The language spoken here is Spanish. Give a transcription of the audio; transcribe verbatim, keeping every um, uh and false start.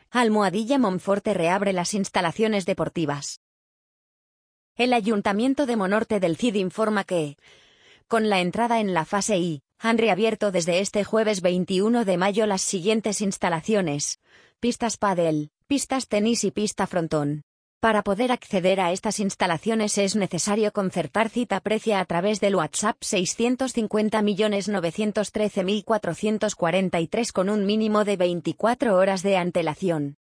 Almohadilla Monforte reabre las instalaciones deportivas. El Ayuntamiento de Monorte del Cid informa que, con la entrada en la fase I, han reabierto desde este jueves veintiuno de mayo las siguientes instalaciones: pistas pádel, pistas tenis y pista frontón. Para poder acceder a estas instalaciones es necesario concertar cita previa a través del WhatsApp seiscientos cincuenta millones novecientos trece mil cuatrocientos cuarenta y tres con un mínimo de veinticuatro horas de antelación.